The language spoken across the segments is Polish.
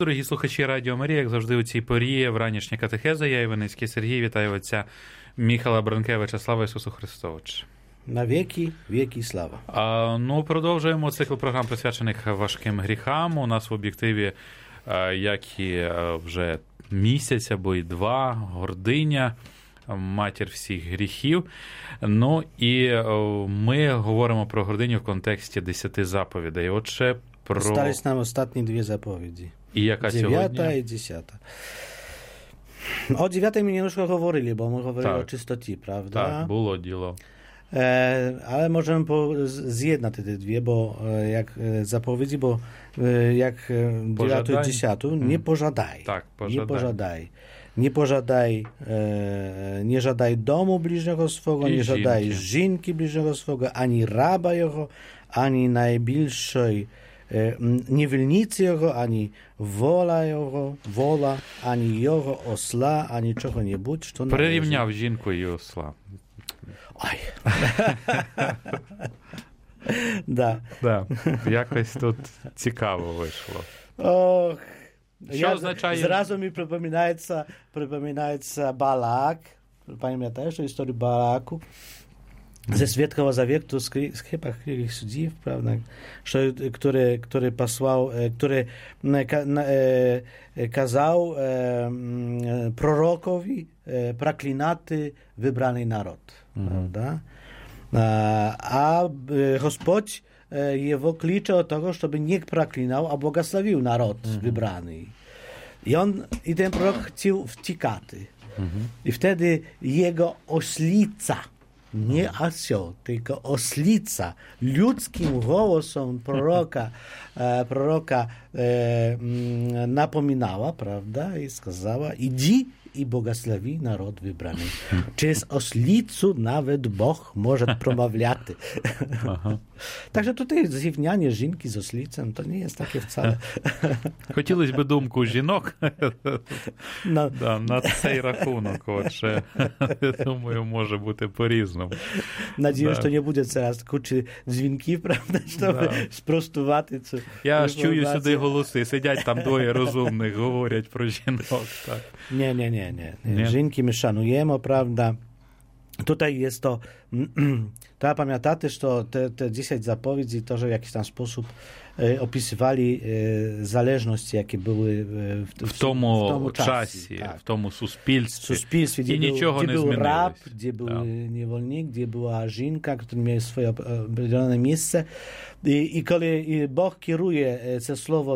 Дорогі слухачі Радіо Марія, як завжди у цій порі, вранішня катехеза. Я Іваницький Сергій, вітаю отця Міхала Бранкевича. Слава Ісусу Христовичу! На віки слава. Продовжуємо цикл програм, присвячених важким гріхам. У нас в об'єктиві, як і вже місяць або й два, гординя, матір всіх гріхів. Ну і ми говоримо про гординю в контексті 10 заповідей. Отже, Остались нам ostatnie dwie zapowiedzi. І яка сьогодні? 9 і 10. О 9 ми немножко говорили, бо ми говорили о czystoті, правда? Так, було діло. Ale możemy zjednać te dwie, bo jak zapowiedzi, bo jak 9 i 10, nie pożadaj. Tak, pożadaj. Nie pożadaj. Nie żadaj domu bliźniego swego, nie żadaj żynki bliźniego swego, ani raba jego, ani najbliższej niewolnicy jego, ani wola, ani jego osla, ani czego-niebudź. Прирівняв жінку і осла. Ой. Да. Якось тут цікаво вийшло. Ох. Що означає? Зразу mi przypominaється Балак. Pamiętasz tę historię Balaku? Ze Świętego Zawietu, chyba Sudziów, prawda? Który posłał, który kazał prorokowi proklinati wybrany naród, prawda? A Господь jego klicze o tego, żeby nie proklinał, a błogosławił naród wybrany. I ten prorok chciał wciekać. I wtedy jego oslica, nie osioł, tylko oslica, ludzkim głosem proroka napominała, prawda, i skazała, idź i błogosławi naród wybrany. Przez oslicu nawet Bóg może przemawiać. Także tutaj zrівняння жінки з ослицем, то не є таке вcale. Хотілося б думку жінок на цей рахунок. Отже, думаю, може бути по-різному. Надію, що не буде зараз кучі дзвінків, правда, щоб спростувати цю. Я ж чую сюди голоси, сидять там двоє розумних, говорять про жінок. Nie. Żynki my szanujemy, prawda? Tutaj jest to, trzeba pamiętać, że te 10 zapowiedzi, to, że w jakiś tam sposób opisywali zależności, jakie były w tomu czasie, tak. w tomu suspilstwie. Gdzie był rab, gdzie był niewolnik, gdzie była żynka, która miała swoje określone miejsce. I kiedy Bóg kieruje to słowo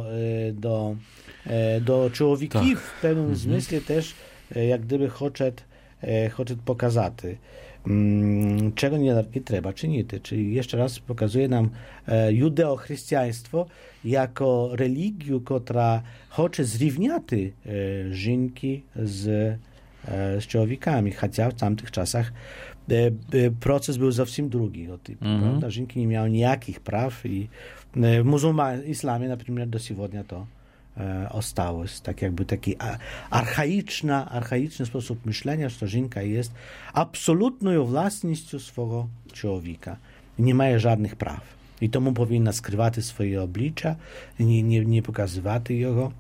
do człowieka, w pewnym zmyśle też, jak gdyby chce pokazać, czego nie trzeba czynić. Czyli jeszcze raz pokazuje nam judeo-chrześcijaństwo jako religię, która chce zrówniać żynki z człowiekami, chociaż w tamtych czasach proces był zupełnie drugi. Prawda? Żynki nie miały nijakich praw i w islamie, na przykład, do сегодня to осталось, tak jakby taki archaiczny sposób myślenia, że żynka jest absolutną własnością swego człowieka. Nie ma żadnych praw. I tomu powinna skrywać swoje oblicza, nie pokazywać jego,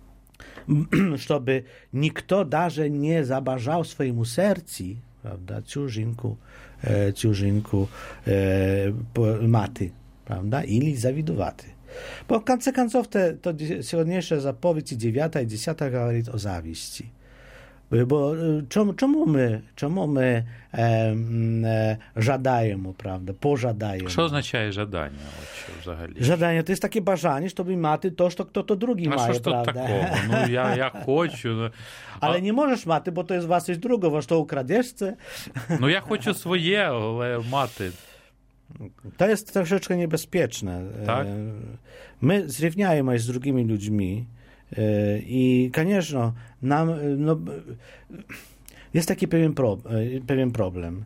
żeby nikt даже nie zabażał swojemu sercu, prawda, ciu żynku maty, prawda, ili zawidowaty. Bo w końcu końców to dzisiejsze zapowiedzi 9 i 10 mówi o zawiści. Bo czemu my żadajemy, prawda, pożadajemy? Co oznacza żadanie? Żadanie to jest takie bażanie, żeby maty to, co kto drugi ma, prawda? No ja хочу. Ale nie możesz maty, bo to jest własność druga, bo to ukradzieszce. No ja хочу swoje, ale maty. To jest troszeczkę niebezpieczne. Tak? My zrówniajmy z drugimi ludźmi i, koniecznie, jest taki pewien problem.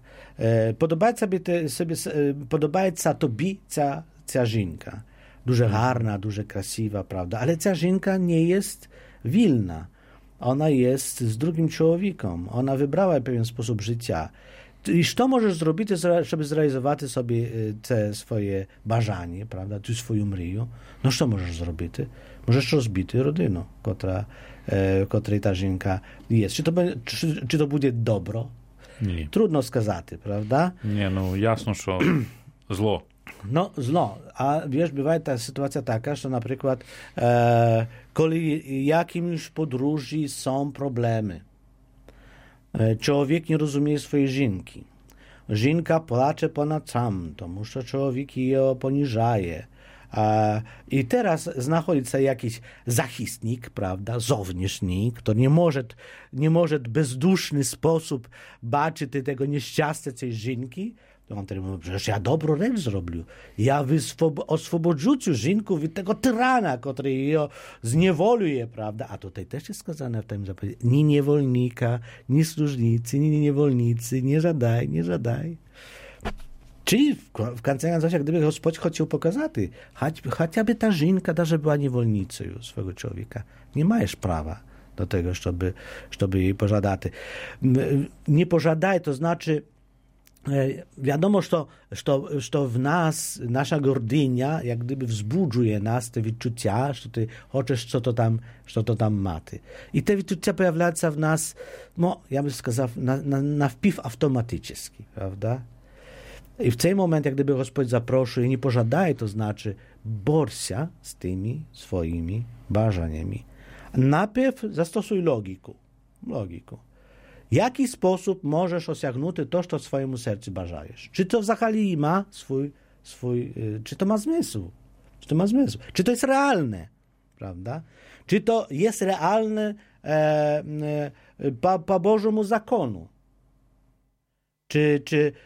Podobaється тобі ця жінка. Дуже гарна, дуже красива, правда. Ale ця жінка nie jest wilna. Ona jest z drugim człowiekiem. Ona wybrała pewien sposób życia. I co możesz zrobić, żeby zrealizować sobie te swoje bażanie, prawda, tu swoją mriju? No co możesz zrobić? Możesz rozbić rodzinę, której ta żonka jest. Czy to będzie dobro? Nie. Trudno сказать, prawda? Nie, no jasno, że zło. No, zło. A wiesz, bywa ta sytuacja taka, że na przykład kiedy jakimś podróży są problemy, człowiek nie rozumie swojej żonki. Żonka płacze po nocam, тому що człowiek ją poniżaje. I teraz znajduje się jakiś zachistnik, prawda, zownieśnik, który nie może w bezduszny sposób baczyć tego nieszczęścia tej żonki. On wtedy mówi, przecież ja dobrą rzecz zrobił. Ja oswobodzę żonkę od tego tyrana, który ją zniewoluje, prawda? A tutaj też jest skazane w tym zapowiedzi. Ni niewolnika, ni służnicy, ni niewolnicy, nie żadaj. Czyli w końcu jak gdyby Gospodź chciał pokazać, chociażby ta żonka даже była niewolnicą swego człowieka. Nie masz prawa do tego, żeby jej pożadać. Nie pożadaj, to znaczy wiadomo, że w nas, nasza gordynia, jak gdyby wzbudzuje nas te wyczucia, że ty chcesz, co to tam maty. I te wyczucia pojawiają się w nas, no, ja bym сказał, na wpływ automatyczny, prawda? I w ten moment, jak gdyby Gospodź zaprosił i nie pożadaj, to znaczy borsia z tymi swoimi bażaniami. Najpierw zastosuj logiku. Jaki sposób możesz osiągnąć to, co swojemu sercu bażajesz? Czy to w zachali ma czy to ma zmysł? Czy to jest realne? Prawda? Czy to jest realne po Bożemu zakonu? Czy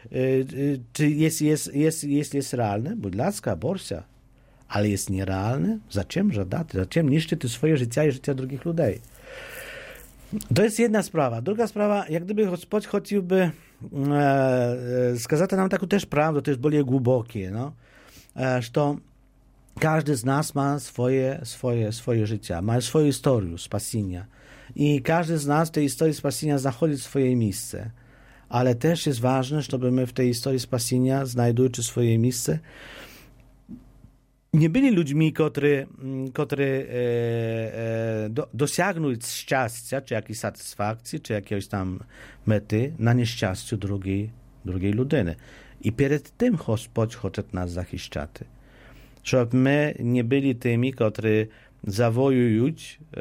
jest realne? Будь ласка, борся. Ale jest nierealne? Zaciem żadać? Zaciem niszczyć swoje życie i życia drugich ludzi? To jest jedna sprawa. Druga sprawa, jak gdyby Gospodź chciałby skazać nam taką też prawdę, to jest bardziej głębokie, no? Że każdy z nas ma swoje życie, ma swoją historię spasienia. I każdy z nas w tej historii spasienia znajduje swoje miejsce. Ale też jest ważne, żeby my w tej historii spasienia, znajdując swoje miejsce, nie byli ludźmi, którzy dosięgną szczęścia, czy jakiejś satysfakcji, czy jakiegoś tam mety na nieszczęściu drugiej ludyny. I przed tym Gospodź chce nas zachiszczać. Żeby my nie byli tymi, którzy zawojują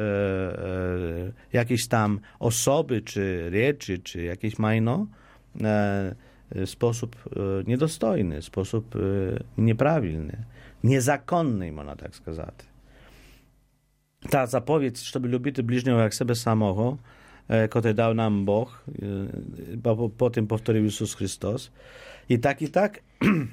jakieś tam osoby, czy rzeczy, czy jakieś majno w sposób niedostojny, w sposób nieprawilny, niezakonny, można tak сказать. Ta zapowiedź, żeby lubić bliźniego jak siebie samego, który dał nam Bóg, potem powtórzył Jezus Chrystus. I tak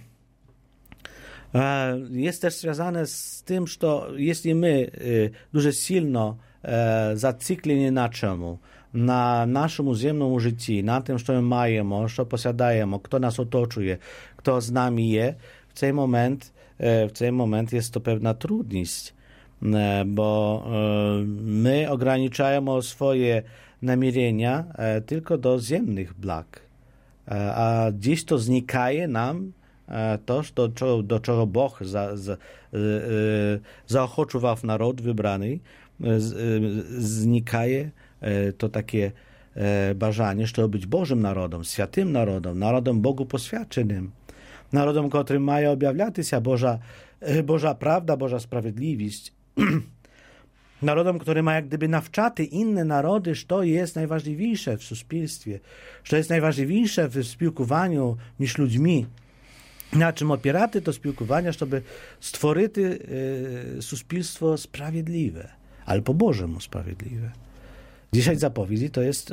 jest też związane z tym, że jeśli my дуже silno zacykleni na czemu, na naszemu ziemnemu życiu, na tym, co mamy, co posiadamy, kto nas otoczuje, kto z nami jest, w ten moment jest to pewna trudność, bo my ograniczamy swoje namierzenia tylko do ziemnych blag, a gdzieś to znikaje nam to, do czego Bóg zaochoczywał naród wybrany, znikaje to takie bażanie, żeby być Bożym narodem, świętym narodem Bogu poświęconym, narodem, którym ma objawiać się Boża prawda, Boża sprawiedliwość, narodem, który ma jak gdyby nawczaty inne narody, co jest najważniejsze w społeczeństwie, co jest najważniejsze w spiłkowaniu między ludźmi, na czym opieraty to spiłkowania, żeby stworzyć społeczeństwo sprawiedliwe, ale po Bożemu sprawiedliwe. Dzisiaj zapowiedzi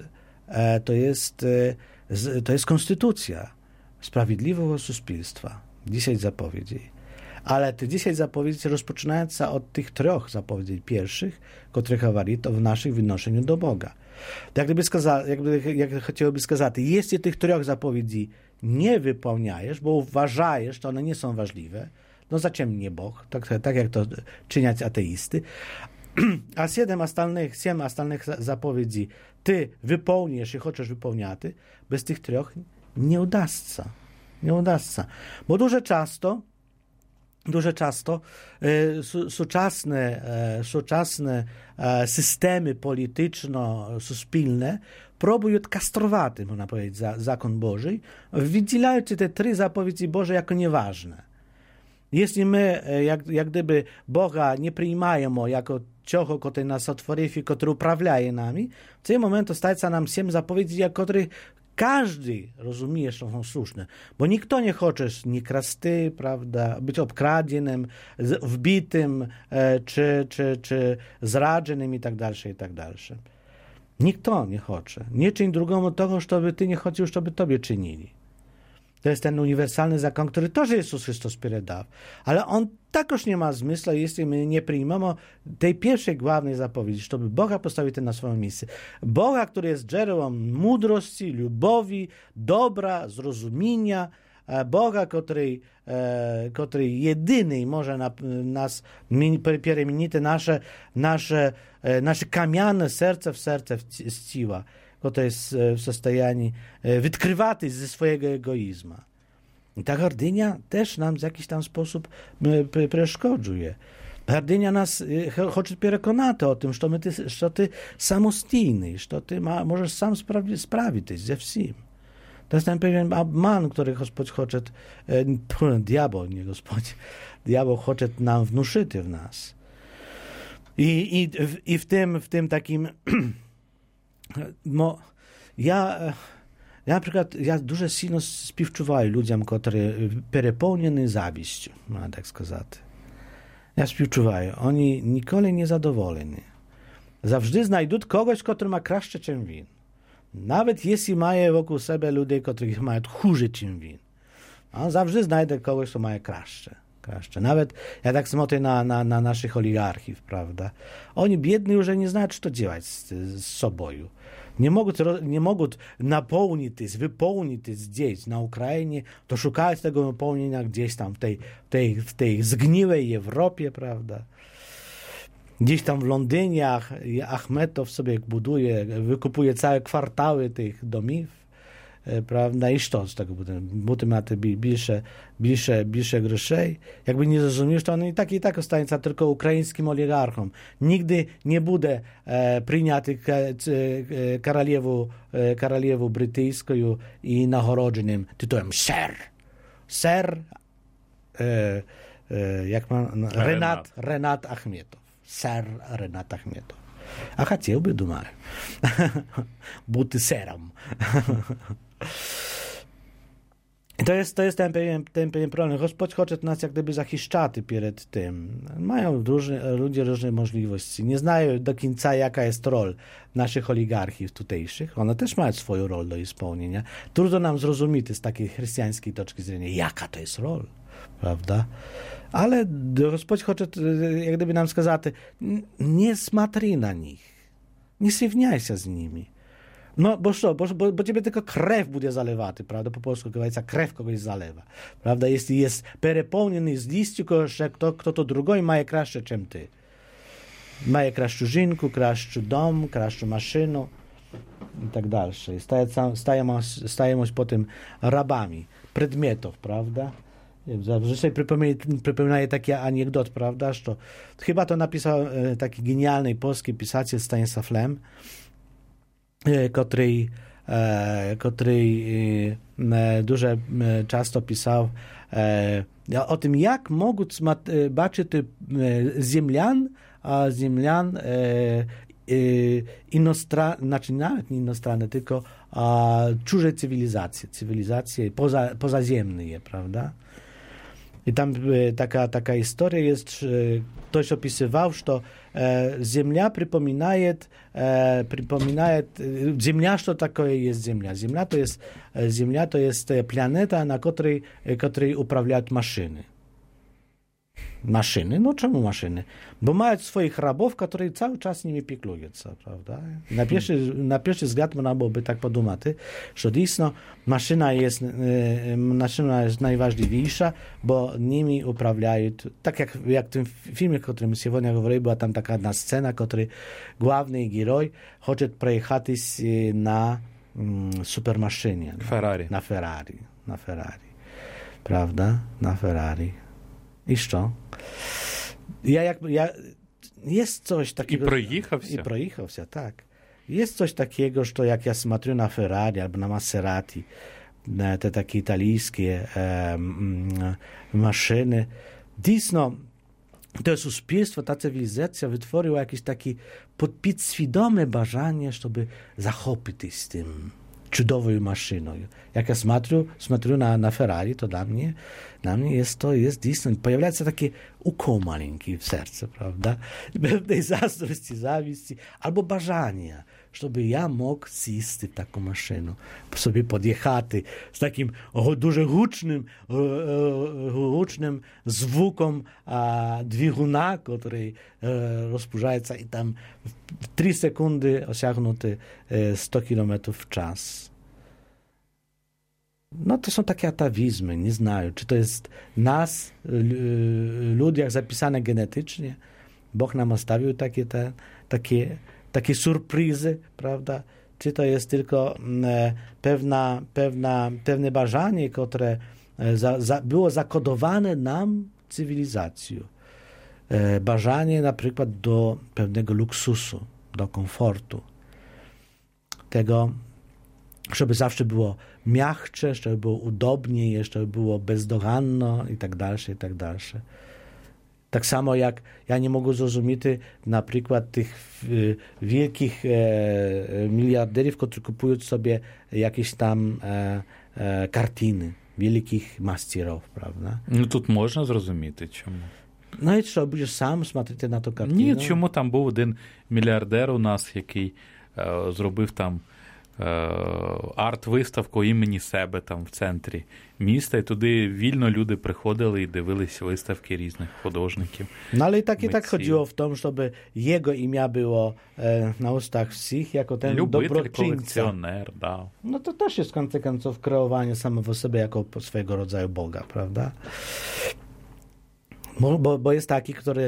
to jest konstytucja sprawiedliwego społeczeństwa. Dzisiaj zapowiedzi. Ale te dzisiaj zapowiedzi rozpoczynają się od tych 3 zapowiedzi pierwszych, które mówią o naszych wynoszeniu do Boga. Jak chciałby сказать, jeśli tych 3 zapowiedzi nie wypełniajesz, bo uważajesz, że one nie są ważliwe, no zaczem nie Bóg, tak jak to czynią ateisty, a 7 остальnych zapowiedzi ty wypełnisz i chcesz wypełniać, bez tych 3 nie uda się. Bo dużo często дуже часто сучасне системи політично-суспільне пробують каструвати, можна powiedzieć, закон Божий, відділяючи te 3 заповіді Божі як nieważne. Jeśli my, jak gdyby Boga nie przyjmujemy jako ciocho, który nas otworzył i który uprawiaje nami, w tym momencie staje nam 7 zapowiedzi, które każdy rozumie, że są słuszne. Bo nikt nie chce nie krasty, prawda, być obkradzionym, wbitym, czy zradzonym i tak dalsze, i tak dalsze. Nikt nie chce. Nie czyń drugiemu tego, żeby ty nie chciał, żeby tobie czynili. To jest ten uniwersalny zakon, który też Jezus Chrystus передав. Ale on takoż nie ma zmysłu, jeśli my nie przyjmiemy tej pierwszej głównej zapowiedzi, żeby Boga postawić na swoje miejsce. Boga, który jest źródłem mądrości, lubowi, dobra, zrozumienia. Boga, który jedyny może nas przemienić nasze kamienne serce w serce zciła. To jest w stanie wykrywać ze swojego egoizmu. I ta gordynia też nam w jakiś tam sposób przeszkodzuje. Gordynia nas chce przekonać o tym, że ty samostojny, że ty możesz sam sprawić ze wszystkim. To jest ten pewien obman, który Gospodź chce, diabeł, nie Gospodź, diabeł chce nam wnuszyć w nas. I w tym takim ja na przykład дуже сильно співчуваю людям, які переповнені завістю, можна так сказати. Ja співчуваю. Oni nikoли nie zadowoleni. Zawsze znajdą kogoś, kto ma краще, czym він. Nawet jeśli mają wokół siebie ludzi, którzy mają gorzej, czym він. On zawsze znajdzie kogoś, kto ma краще. Nawet ja tak смотрю na naszych oligarchów, prawda? Oni biedni już nie znają, co działać z sobą. Nie mogą napełnić, wypełnić gdzieś na Ukrainie, to szukają tego napełnienia gdzieś tam w tej zgniłej Europie, prawda? Gdzieś tam w Londynie Achmetow sobie buduje, wykupuje całe kwartały tych domów, prawda? I co z tego buty ma te bliższe groszej? Jakby nie zrozumiesz, to on i tak ostanie tylko ukraińskim oligarchom. Nigdy nie będzie przyjęty korolewą brytyjską i nagrodzonym tytułem Sir jak ma Renat Achmetow. Sir Renat Achmetow. A chciałby, думаю, бути сером. To jest ten pewien problem. Gospodź chce nas jak gdyby zahiszczać przed tym. Mają ludzie różne możliwości. Nie znają do końca, jaka jest rola naszych oligarchów tutejszych. One też mają swoją rolę do spełnienia. Trudno nam zrozumieć z takiej chrześcijańskiej toczki widzenia, jaka to jest rola. Prawda? Ale Gospodź chce jak gdyby nam skazać, nie smatry na nich. Nie srówniaj się z nimi. No, bo ciebie tylko krew będzie zalewać, prawda? Po polsku mówić, krew kogoś zalewa, prawda? Jeśli jest perepełniony z liściu, kto to drugi ma краще, czym ty. Ma kraszczą żynku, kraszczą dom, kraszczą maszynę i tak dalej. Stajemy potem rabami przedmiotów, prawda? Zawsze sobie przypominaję taki anegdot, prawda? Że chyba to napisał taki genialny polski pisarz Stanisław Lem, który dużo często pisał o tym, jak mogą zobaczyć ziemian, a ziemian znaczy nawet nie inostranne, tylko cudze cywilizacje pozaziemne, prawda? I tam taka historia jest, ktoś opisywał, że Ziemia przypominaje, Ziemia, co takie jest Ziemia? Ziemia to jest planeta, na której uprawiają maszyny. Maszyny? No czemu maszyny? Bo mają swoich rabów, którzy cały czas nimi pieklują, prawda? Na pierwszy wzgląd można byłoby tak podumać, że dійсно maszyna jest najważniejsza, bo nimi uprawiają, tak jak w tym filmie, o którym сегодня говорили, była tam taka jedna scena, której główny heroj chce przejechać na supermaszynie. Ferrari. Na Ferrari. Prawda? Na Ferrari. I co? Jest coś takiego... I проїхався, tak. Jest coś takiego, że jak ja смотрю на Ferrari albo na Maserati, te takie italijskie maszyny, dійсно, to суспільство, ta cywilizacja wytworzyła jakieś takie podświadome бажання, żeby захопитись tym cudową maszyną. Jak ja смотрю na Ferrari, to dla mnie jest dійсно, pojawiaється takie ukoł malinki w sercu, prawda? Pewnej zazdrości, zawiści, albo бажання, żeby ja mógł zjeść w taką maszynę, sobie podjechać z takim дуже гучnym звуком двигуна, który rozprzedza się i tam w 3 sekundy osiągnięty 100 km w czas. No to są takie atawizmy, nie znają, czy to jest nas, ludziach zapisane genetycznie, Bóg nam ostawił takie surprizy, prawda? Czy to jest tylko pewne bажання, które było zakodowane nam cywilizacją. Bажання na przykład do pewnego luksusu, do komfortu. Tego, żeby zawsze było miększe, żeby było udobniej, żeby było bezdoganno i tak dalsze, i tak dalsze. Tak samo jak ja nie mogę zrozumieć na przykład tych wielkich miliarderów, którzy kupują sobie jakieś tam kartiny wielkich masterów, prawda? Ну тут можна зрозуміти, чому. No i co, będziesz sam смотрити на ту картину? Ні, чому там був один мільярдер у нас, який зробив там арт-виставку імені себе там в центрі міста, і туди вільно люди приходили і дивились виставки різних художників. No ale i tak chodziło w tym, żeby jego imię było na ustach wszystkich, jako ten dobroczyńca. Kolekcjoner, da. No to też jest w końcu końców kreowanie samego siebie jako swojego rodzaju Boga, prawda? Bo jest taki, który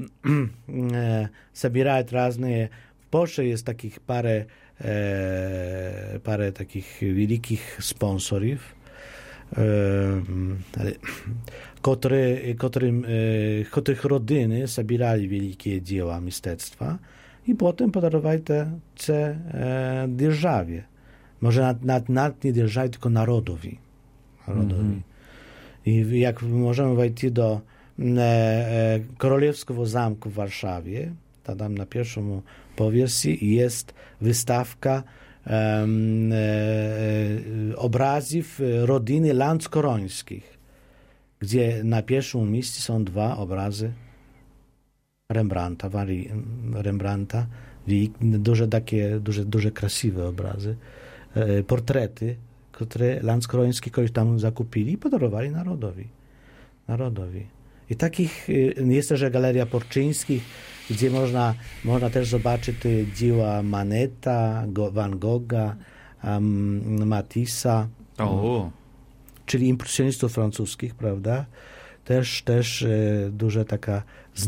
zabiera różne... W Polsce jest takich parę takich wielkich sponsorów, których rodziny zabierali wielkie dzieła mistrzostwa i potem podarowali te державie. Może nawet nie державie, tylko narodowi. I jak możemy wejść do Królewskiego Zamku w Warszawie, to tam na pierwszym powierzchni jest wystawka obrazów rodziny Lanckorońskich, gdzie na pierwszym miejscu są 2 obrazy Rembrandta, duże krasiwe obrazy, portrety, które Lanckoroński kogoś tam zakupili i podarowali narodowi. I takich jest też galeria Porczyńskich, gdzie można też zobaczyć dzieła Maneta, Van Gogha, Matissa, czyli impresjonistów francuskich, prawda? Też duża taka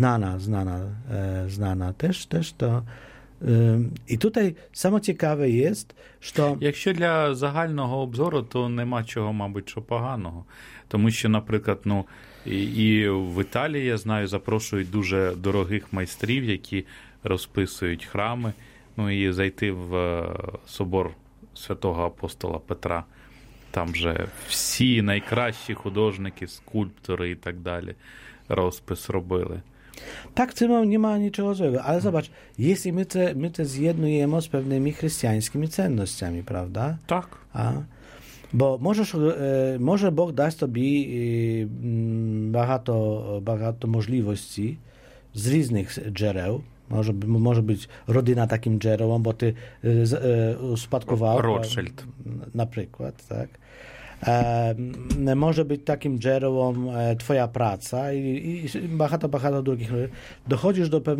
znana też to. І тут саме цікаве є, що... Якщо для загального обзору, то нема чого, мабуть, що поганого. Тому що, наприклад, і в Італії, я знаю, запрошують дуже дорогих майстрів, які розписують храми. І зайти в собор святого апостола Петра. Там же всі найкращі художники, скульптори і так далі розпис робили. Tak, w tym nie ma niczego złego, ale zobacz, jeśli my to zjednujemy z pewnymi chrześcijańskimi cennościami, prawda? Tak. Bo może Bóg da tobie багато możliwości z różnych źródeł. Może być rodzina takim źródłem, bo ty uspadkowałeś. Rothschild. Na przykład, tak. Może być takim źródłem twoja praca i багато drugich. Dochodzisz do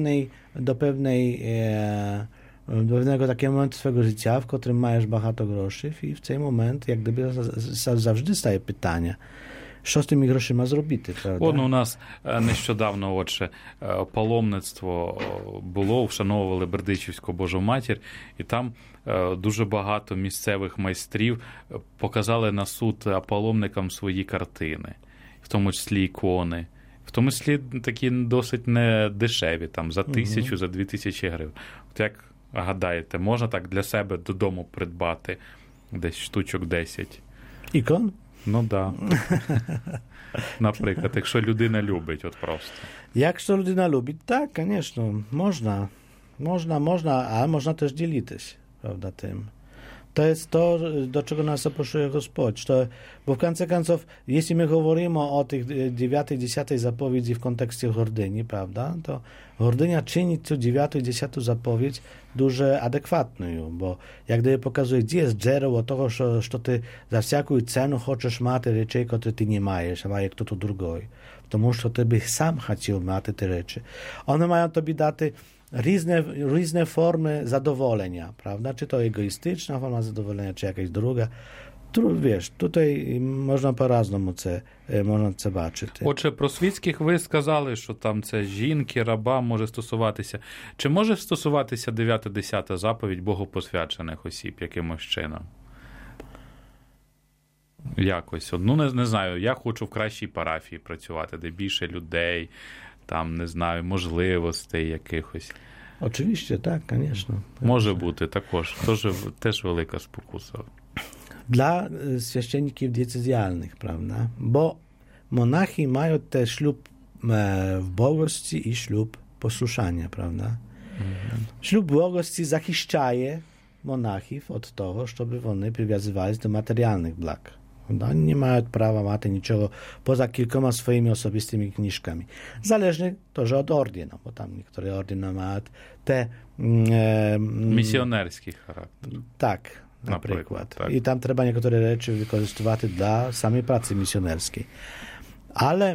pewnego takiego momentu swojego życia, w którym masz багато groszy i w ten moment jak gdyby zawsze staje pytanie, що з тими грошима зробити, правда? У нас нещодавно паломництво було, вшановували Бердичівську Божу Матір, і там дуже багато місцевих майстрів показали на суд паломникам свої картини, в тому числі ікони, В тому числі такі досить не дешеві, там за 1000, за 2000 гривень. От як гадаєте, можна так для себе додому придбати десь штучок 10? Ікон? Ну так. Да. Наприклад, якщо людина любить, от просто. Якщо людина любить, так, звісно, можна, a można też dzielić, prawda, tym. To jest to, do czego nas zapraszuje Gospodź. Bo w końcu końców, jeśli my mówimy o tych 9 i 10 zapowiedzi w kontekście Gordyni, prawda, to Gordynia czyni tę 9 i 10 zapowiedź дуже adekwatną, bo jak gdyby pokazuje, gdzie jest dzieło tego, że ty za wszelką cenę chcesz mieć rzeczy, które ty nie masz, a ma ktoś drugi. Тому що ти би сам хотів мати ті речі. Вони мають тобі дати різні форми задоволення, правда? Чи то егоїстична форма задоволення, чи якась друга. Wiesz, tutaj можна по-разному можна це бачити. Отже, про світських ви сказали, що там це жінки, раба може стосуватися. Чи може стосуватися 9-10 заповідь богопосвячених осіб якимось чином? Якось. Ну, не знаю, я хочу в кращій парафії працювати, де більше людей, там, не знаю, можливостей якихось. Oczywiście, tak, звісно. Може бути також. Теж велика спокуса. Dla święcenników decyzjalnych, prawda? Bo monachy mają też ślub w błogości i ślub posłuszania, prawda? Ślub błogości zachiszczaje monachów od tego, żeby one przywiązywali do materialnych blag. Oni nie mają prawa mieć niczego poza kilkoma swoimi osobistymi kniżkami. Zależnie też od ordynu, bo tam niektóre ordyny mają te... Misjonerski charakter. Tak, na przykład. Tak. I tam trzeba niektóre rzeczy wykorzystywać dla samej pracy misjonerskiej. Ale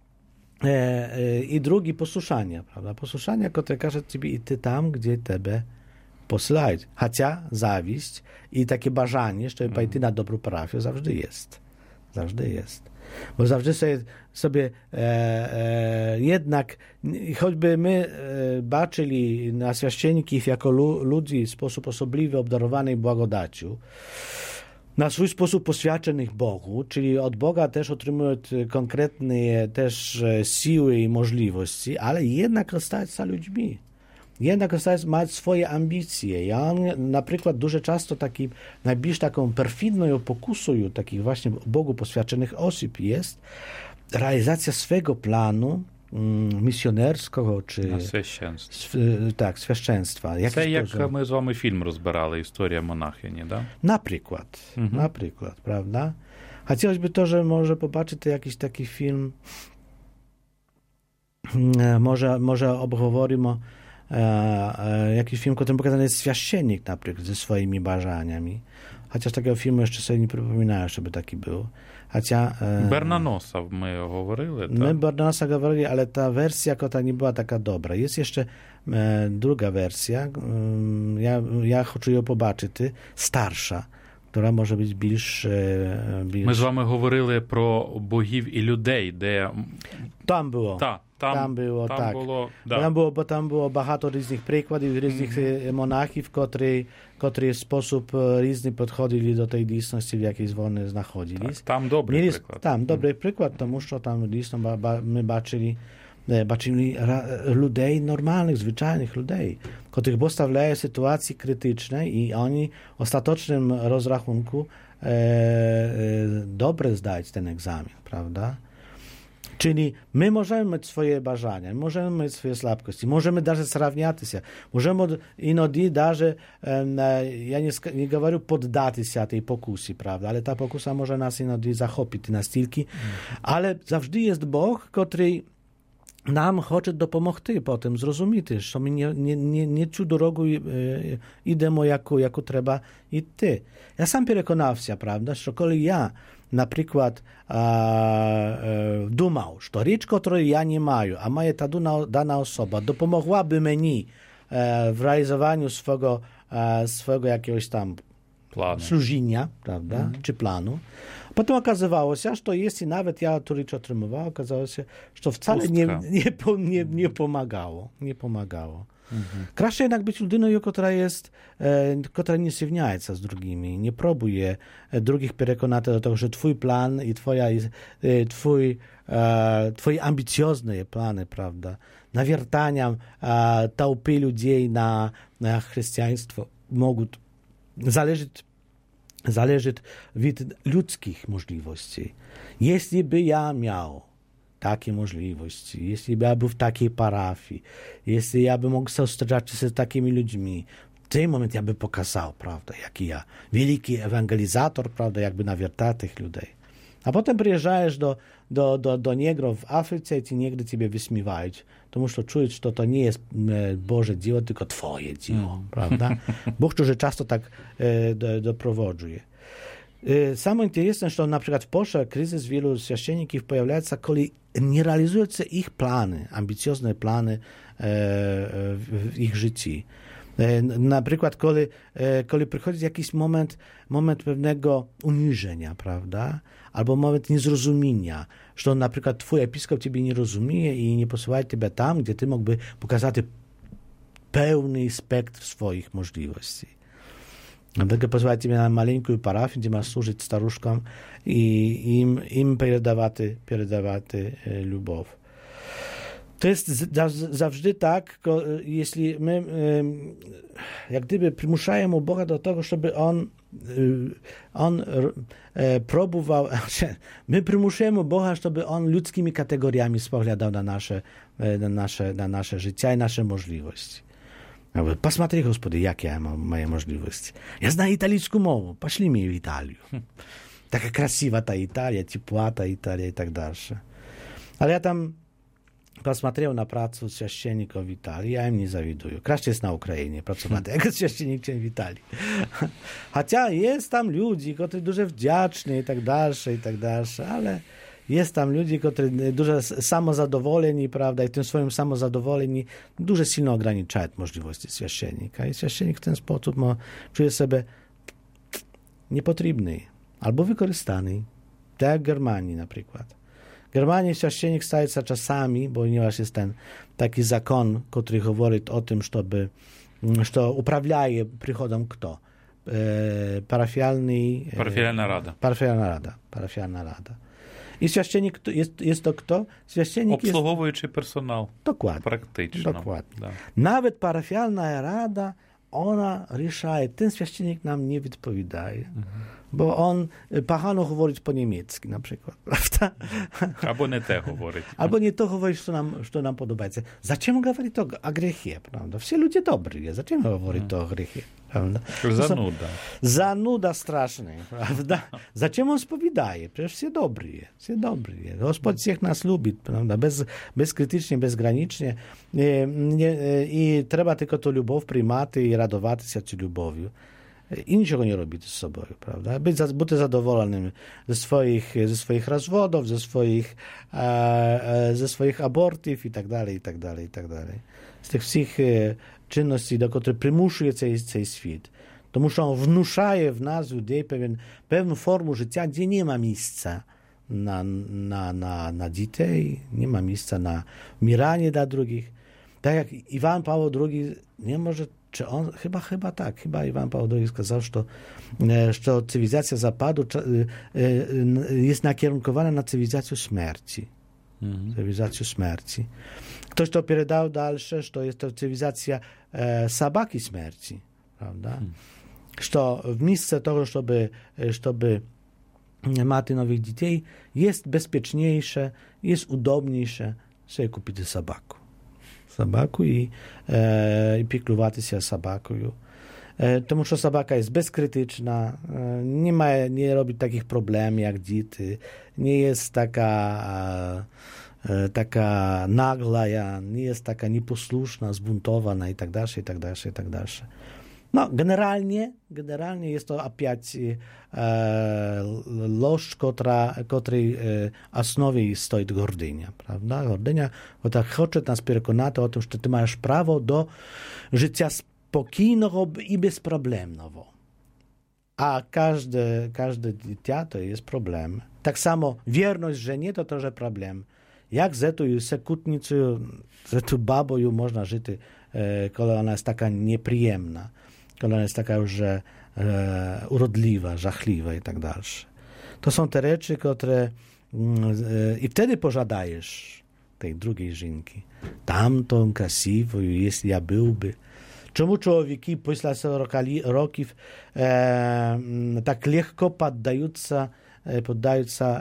i drugi posłuszania, prawda? Posłuszania, które każe ciebie iść tam, gdzie tebe posyłają. Chociaż zawiść i takie bażanie, żeby pójść na dobrą parafię, zawsze jest. Zawsze jest. Bo zawsze sobie jednak, choćby my baczyli na święcenników jako ludzi w sposób osobliwy obdarowanych błagodacią, na swój sposób poświadczonych Bogu, czyli od Boga też otrzymują konkretne też siły i możliwości, ale jednak zostają za ludźmi. Jednak mają swoje ambicje. Ja na przykład dużo często taki, najbliżej taką perfidną pokusą takich właśnie Bogu poświadczonych osób jest realizacja swego planu misjonerskiego, czy... Священство. Tak, świadczeństwa. Це як ми з вами фільм розбирали, «Історія монахині», да? Na przykład, prawda? Chciałbym to, że może popatrzeć jakiś taki film, może obговоримо jakiś film, w którym pokazany jest święcennik na przykład ze swoimi bażaniami. Chociaż takiego filmu jeszcze sobie nie przypominałem, żeby taki był. Бернаноса ми говорили. My Bernaноса говорили, ale ta wersja kota nie była taka dobra. Jest jeszcze druga wersja, ja chcę ją zobaczyć, starsza, która może być більш... Ми з вами говорили про богів і людей, де... Tam było. Tam było, tak. Да. Tam było багато різних прикладів, різних монахів, котрі в спосіб різний підходили до тієї дійсності, в якій вони знаходились. Там добрий приклад. Там добрий приклад, тому що там дійсно ми бачили людей normalnych, zwyczajnych ludzi, których postawiają sytuacje krytyczne i oni w ostatecznym rozrachunku dobrze zdać ten egzamin, prawda? Czyli my możemy mieć swoje bażania, możemy mieć swoje słabkości, możemy даже сравняться się, możemy inodzi даже, ja nie говорю poddać się tej pokusie, prawda, ale ta pokusa może nas inodzi zachopić na stylki, ale zawsze jest Bóg, który nam chce dopomogти potem zrozumieć, że my nie цю дорогу йдемо, яку треба йти. Я сам переконався, правда, що коли я, наприклад, думав, що річ, яку я не маю, а має та дана особа, допомогłaby мені w realizowaniu swego jakiegoś tam służenia, prawda, czy planu. Potem okazywało się, że jeśli nawet ja tu rzecz otrzymywałem, okazało się, że to wcale nie pomagało. Nie pomagało. Краще jednak być людиною, która nie zrівняється з другими, nie próbuje drugich переконати do tego, że twój plan i twoje ambicjozne plany, prawda, nawiertania толпы людей na chrześcijaństwo mogą zależeć od ludzkich możliwości. Jeśli by ja miał takie możliwości, jeśli by ja był w takiej parafii, jeśli ja bym mógł zустрічać się z takimi ludźmi, w tym moment ja by pokazał, prawda, jaki ja wielki ewangelizator, prawda, jakby nawiertał tych ludzi. A potem przyjeżdżasz do niegrów w Afryce i ci niegry ciebie wysmiewają, тому що czujesz, że to nie jest Boże dzieło, tylko twoje dzieło, prawda? Bóg, który często tak doprowadzuje. Samo interesne, że na przykład w Polsce kryzys wielu święcenników pojawia się, kiedy nie realizują ich plany, ambicjozne plany w ich życiu. Na przykład, kiedy przychodzi jakiś moment pewnego uniżenia, prawda? Albo moment niezrozumienia, że na przykład twój episkop ciebie nie rozumie i nie posyła ciebie tam, gdzie ty mógłby pokazać pełny spektr swoich możliwości. Dlatego posyła ciebie na maleńką parafię, gdzie masz służyć staruszkom i im передавать любов. To jest zawsze tak, jeśli my jak gdyby przymuszajemy Boga do tego, żeby On próbował, my przymusujemy Boga, żeby On ludzkimi kategoriami spoglądał na nasze życie i nasze możliwości. Посмотри, Господи, jakie ja mam moje możliwości. Ja znam italijską mowę, poszli mi w Italię. Taka krasiwa ta Italia, ciepła ta Italia i tak dalej. Ale ja tam посмотрел на працу священников в Италии, я им не завидую. Краще jest na Ukrainie pracować jako święcennik, czym w Italii. Chociaż jest tam ludzi, którzy дуже wdzięczni i tak dalej, ale jest tam ludzi, którzy дуже samozadowoleni, prawda, i tym swoim samozadowoleni дуже silno ograniczają możliwości święcennika. I święcennik w ten sposób czuje się niepotrzebny albo wykorzystany. Tak jak w Germanii na przykład. W Germanii święcennik staje się czasami, ponieważ jest ten taki zakon, który mówi o tym, że uprawiaje przychodem kto? Parafialna rada. I święcennik jest to kto? Święcennik obsługujący personał. Dokładnie. Praktycznie. Dokładnie. Da. Nawet parafialna rada, ona решает, ten święcennik nam nie odpowiadaje. Bo on pachano mówić po niemiecku na przykład, prawda? Albo nie to mówić. Albo nie to mówić, co nam podoba. Dlaczego mówić to o grzechie, prawda? Wszyscy ludzie dobrzy, dlaczego mówić to o grzechie, prawda? Zanuda. Zanuda straszna, prawda? Dlaczego on spowiadaje? Przecież wszyscy dobrzy. Gospodź всех nas lubi, prawda? Bezkrytycznie, bezgranicznie. I trzeba tylko tą любов przyjmać i radować się tą любов'ю. I niczego nie robić z sobą, prawda? Być zadowolonym ze swoich rozwodów, ze swoich abortów i tak dalej. Z tych wszystkich czynności, do których przymuszuje cały świat. To muszą wnuczaje w nas ludzi pewną formę życia, gdzie nie ma miejsca na dzieci, nie ma miejsca na miranie dla drugich. Tak jak Iwan Paweł II nie może. Czy on, chyba Iwan Paweł II сказал, że cywilizacja Zapadu jest nakierunkowana na cywilizację śmierci. Cywilizację śmierci. Ktoś to передał dalsze, że to jest to cywilizacja sabaki śmierci, prawda? Że w miejsce tego, żeby mać nowych dzieci, jest bezpieczniejsze, jest udobniejsze sobie kupić sabaku i pieklować się sabaką. Тому що собака jest bezkrytyczna, nie robi takich problemów jak dzieci, nie jest taka nagła, nie jest taka nieposłuszna, zbuntowana i tak dalej. No, generalnie jest to опять ложь, której основе stoi gordynia, prawda? Gordynia, która chce nas przekonać o tym, że ty masz prawo do życia spokojnego i bezproblemowego. A każde dziecko to jest problem. Tak samo wierność żenie to też problem. Jak z tą sekutnicą, z tą babą można żyć kiedy ona jest taka nieprzyjemna, kiedy ona jest taka już urodliwa, żachliwa i tak dalsze. To są te rzeczy, które i wtedy pożadajesz tej drugiej żynki. Tamtą krasiwą, jeśli ja byłby. Czemu człowieki pісля 40 років tak lekko poddająca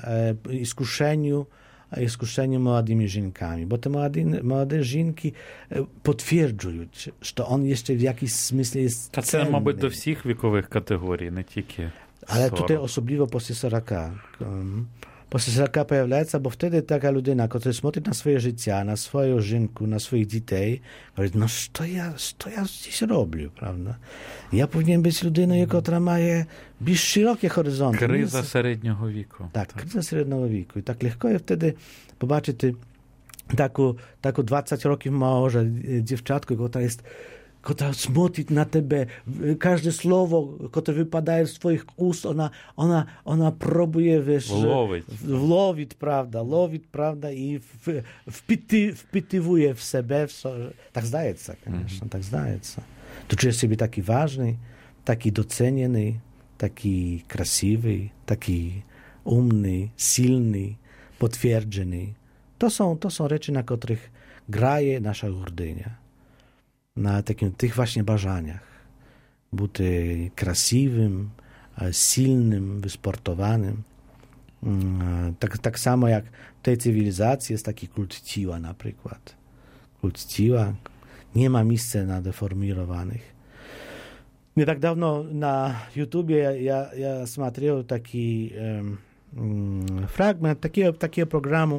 iskuszeniu młodymi żynkami? Bo te młode żynki potwierdzają, że on jeszcze w jakiś смислі jest Та це, мабуть, до всіх вікових категорій, не тільки 40. Ale tutaj osobliwo pісля 40. Pісля 40 появляється, bo wtedy taka ludyna, która смотрит na swoje życie, na swoją żynku, na swoich dzieci, mówi, no co ja dziś robię, prawda? Ja powinien być ludyną, która ma bільш szerokie horyzonty. Криза середнього віку. Tak, kryza średniego wieku. I tak lekko je wtedy pobaczyć taką 20 roków może dziewczatkę, która смотрит na tebe, każde słowo, które wypadaje z twoich ust, ona próbuje, wiesz, lowić, prawda, i wpytywuje w siebie, tak zdaje się, конечно, tak zdaje się. Tu czujesz siebie taki ważny, taki doceniony, taki krasiwy, taki umny, silny, potwierdzony. To są rzeczy, na których graje nasza gordynia. Na tych właśnie bażaniach. Być krasiwym, silnym, wysportowanym. Tak samo jak w tej cywilizacji jest taki kult ciała na przykład. Kult ciała. Nie ma miejsca na deformirowanych. Nie tak dawno na YouTubie ja смотрел taki fragment takiego programu.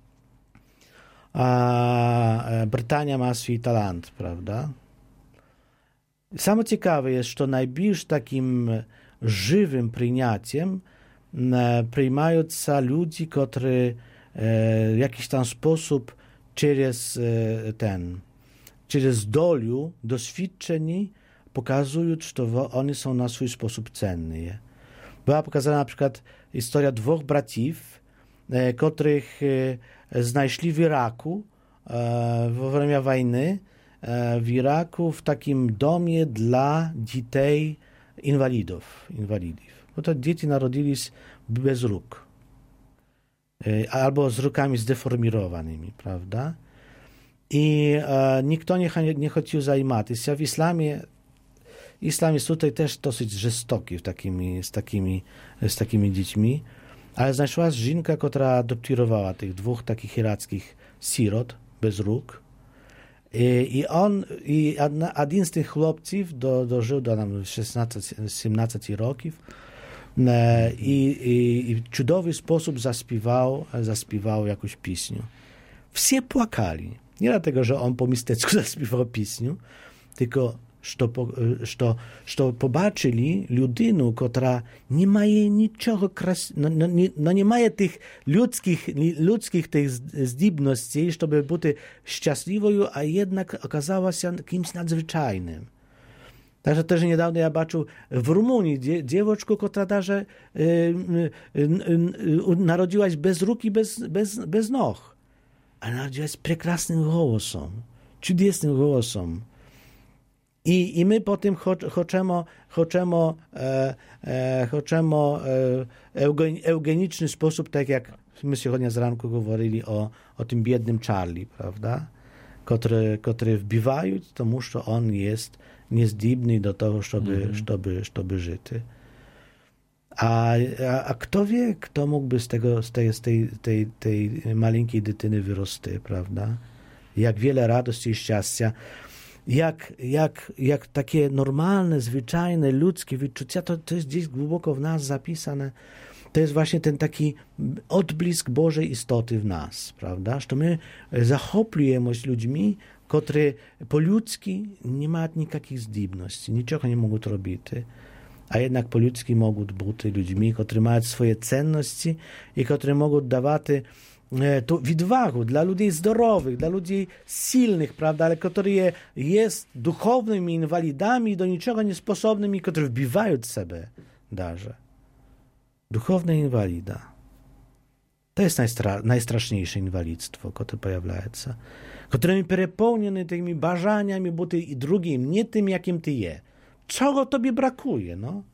A Brytania ma swój talent, prawda? Samo ciekawe jest, że najbliżej takim żywym przyjęciem przyjmują ludzi, którzy w jakiś tam sposób przez doliu doświadczeni pokazują, że oni są na swój sposób cenni. Była pokazana na przykład historia dwóch braciów, których znaleźli w Iraku w czasie wojny, w Iraku w takim domie dla dzieci inwalidów. Bo to dzieci narodzili się bez róg. Albo z rukami zdeformowanymi, prawda? I nikt nie chciał zajmować się. W islam jest tutaj też dosyć żestoki z takimi dziećmi. Ale znalazła się żynka, która adoptowała tych dwóch takich irackich sirot bez róg. I jeden z tych chłopców dożył do 16-17 roków i w cudowny sposób zaśpiewał jakąś pieśnię. Wszyscy płakali. Nie dlatego, że on po mistecku zaśpiewał pieśnię, tylko że pobaczyli ludynę, która nie ma niczego nie ma tych ludzkich tych zdolności, żeby być szczęśliwą, a jednak okazała się kimś nadzwyczajnym. Także też niedawno ja zobaczył w Rumunii dziewczynkę, która даже narodziła się bez róg i bez nóg. Ale narodziła się z prekrasnym głosem, cudownym głosem. I my po tym chcemy eugeniczny sposób, tak jak my dzisiaj z ranku mówili o tym biednym Charlie, prawda? Który wbiwają, to że on jest niezdolny do tego, żeby żyć. A kto wie, kto mógłby z tej maleńkiej dytyny wyrosty, prawda? Jak wiele radości i szczęścia. Jak takie normalne, zwyczajne, ludzkie wyczucia, to jest gdzieś głęboko w nas zapisane. To jest właśnie ten taki odblisk Bożej istoty w nas, prawda? Że my zachopujemy się ludźmi, którzy po ludzki nie mają nikakich zdolności, niczego nie mogą robić, a jednak po ludzki mogą być ludźmi, którzy mają swoje cenności i którzy mogą dawać to odwagę dla ludzi zdrowych, dla ludzi silnych, prawda, ale którzy jest duchownymi inwalidami, do niczego niesposobnymi, którzy wbiwają w siebie darze. Duchowny inwalida. To jest najstraszniejsze inwalidztwo, które pojawia się. Które переповнені tymi бажаннями бути i drugim, nie tym, jakim ty je. Czego tobie brakuje, no?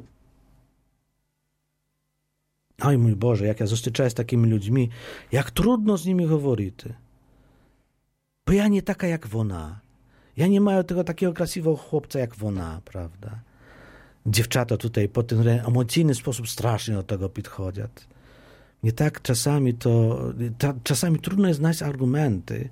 Oj mój Boże, jak ja zostyczałem z takimi ludźmi, jak trudno z nimi mówić. Bo ja nie taka jak ona. Ja nie mają tego takiego krasivego chłopca jak ona, prawda? Dziewczata tutaj po ten emocjonalny sposób strasznie do tego podchodzą. Nie tak czasami trudno jest znaleźć argumenty,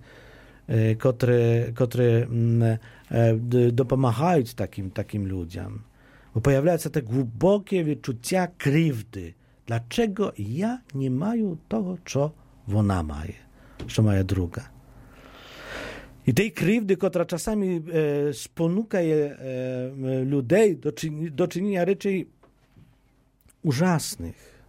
które dopomagają takim ludziom. Bo pojawiają się te głębokie wyczucia krzywdy. Dlaczego ja nie mają tego, co ona ma, co ma druga? I tej krzywdy, która czasami sponukuje ludzi do czynienia rzeczy ужасnych,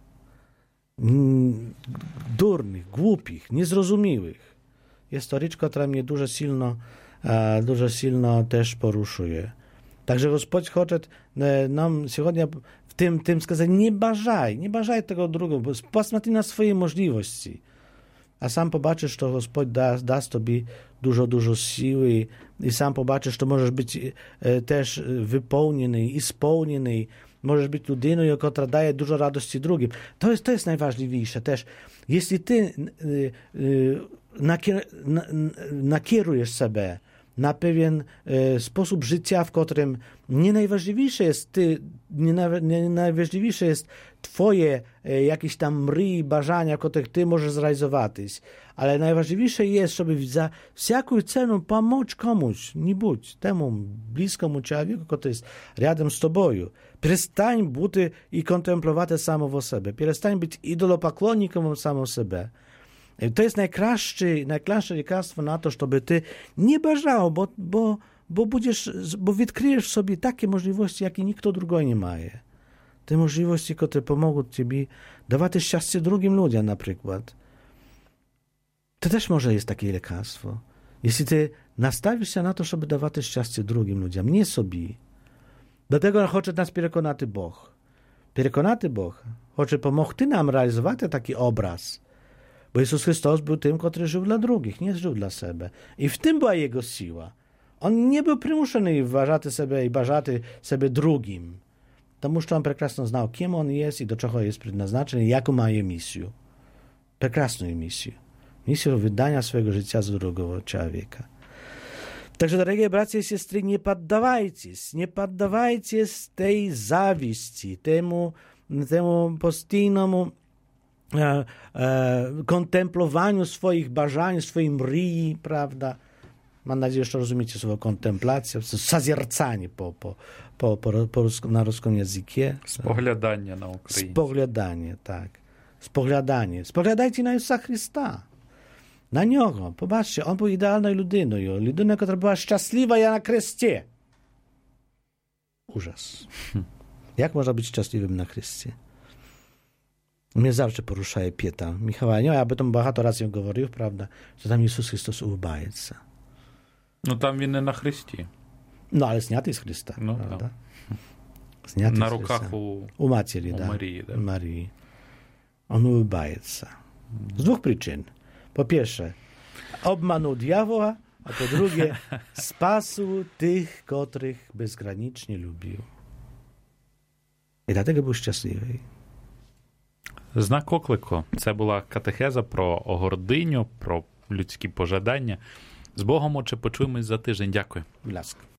durnych, głupich, niezrozumiałych. Jest to rzecz, która mnie dużo silno też poruszuje. Także Gospodź chce nam сегодня w tym сказать, nie bażaj tego drugiego, bo посмотри na swoje możliwości. A sam pobaczysz, że Gospodź da tobie dużo siły i sam pobaczysz, że możesz być też wypełniony i spełniony. Możesz być ludyną, która daje dużo radości drugim. To jest najważniejsze też. Jeśli ty nakierujesz sobie na pewien sposób życia, w którym nie najważniejsze jest twoje jakieś tam mry, bażania, które ty możesz zrealizować, ale najważniejsze jest, żeby za wszelką cenę pomóc komuś, temu bliskiemu człowieku, który jest razem z tobą. Przestań być i kontemplować samego siebie. Przestań być idolopoklonnikiem samego siebie. To jest najkraszcze lekarstwo na to, żeby ty nie bażał, bo odkryjesz w sobie takie możliwości, jakie nikt drugi nie ma. Te możliwości, które pomogą tobie dawać szczęście drugim ludziom na przykład. To też może jest takie lekarstwo. Jeśli ty nastawisz się na to, żeby dawać szczęście drugim ludziom, nie sobie. Dlatego chce nas przekonać Bóg. Bóg chce pomóc nam realizować taki obraz. Bo Jezus Chrystus był tym, który żył dla drugich, nie żył dla siebie. I w tym była Jego siła. On nie był przymuszony uważać sobie i bażać sobie drugim. Тому że on прекрасно znał, kim on jest i do czego jest przeznaczony i jaką ma misję. Прекрасną misję. Misję wydania swojego życia za drugiego człowieka. Także, drogie bracia i siostry, nie poddawajcie tej zawiści, temu postійному kontemplowaniu swoich bażań, swojej mryi, prawda? Mam nadzieję, że rozumiecie słowo kontemplacja, saziercanie na ruskim języku. Spoglądanie na Ukrainie. Spoglądanie, tak. Spoglądajcie na Jezusa Chrysta. Na Niego. Popatrzcie, On był idealną ludyną. Ludyną, która była szczęśliwa na krzyście. Ужас. Jak można być szczęśliwym na Chrystie? Mnie zawsze poruszaje pieta. Michała, ja об этом багато разів говорив, правда, що там Ісус Христос улыбається. Ну, там він не на хресті. Ну, але знятий з Христа, правда? Знятий на з руках Христа. у Матері, да. Марії. Да. Марії. On улыбається. Z dwóch przyczyn. Po pierwsze, obmanął diawoła, a po drugie, spasł tych, których bezgranicznie lubił. I dlatego był szczęśliwy. Знак оклику. Це була катехеза про гординю, про людські пожадання. З Богом, отче, почуємось за тиждень. Дякую. Будь ласка.